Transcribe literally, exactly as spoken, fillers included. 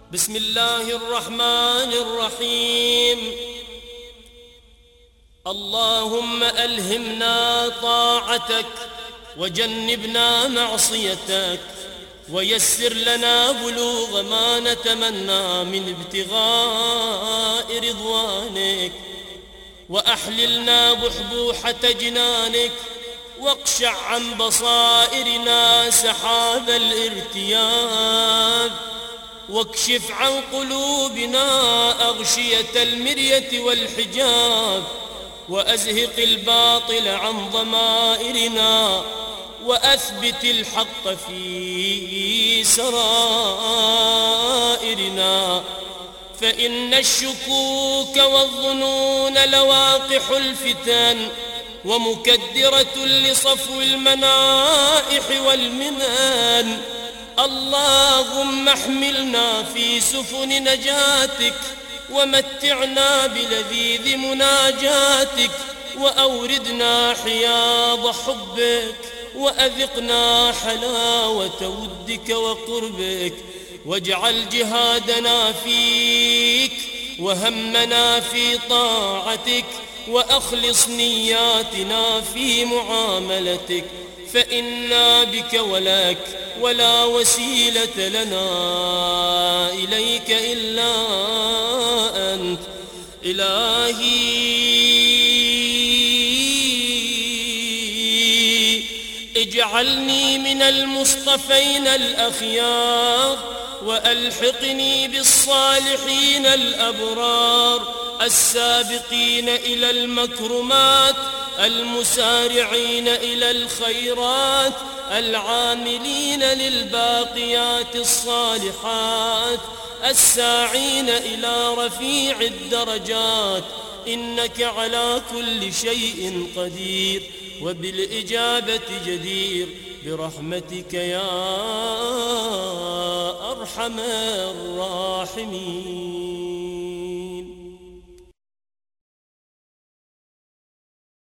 بسم الله الرحمن الرحيم. اللهم ألهمنا طاعتك وجنبنا معصيتك، ويسر لنا بلوغ ما نتمنى من ابتغاء رضوانك، وأحللنا بحبوحة جنانك، واقشع عن بصائرنا سحاب الارتياب، واكشف عن قلوبنا أغشية المرية والحجاب، وأزهق الباطل عن ضمائرنا، وأثبت الحق في سرائرنا، فإن الشكوك والظنون لواقح الفتن، ومكدرة لصفو المنائح والمنن. اللهم احملنا في سفن نجاتك، ومتعنا بلذيذ مناجاتك، وأوردنا حياض حبك، وأذقنا حلاوة ودك وقربك، واجعل جهادنا فيك وهمنا في طاعتك، وأخلص نياتنا في معاملتك، فإنا بك ولك، ولا وسيلة لنا إليك إلا أنت. إلهي اجعلني من المصطفين الأخيار، وألحقني بالصالحين الأبرار، السابقين إلى المكرمات، المسارعين إلى الخيرات، العاملين للباقيات الصالحات، الساعين إلى رفيع الدرجات. إنك على كل شيء قدير، وبالإجابة جدير، برحمتك يا أرحم الراحمين.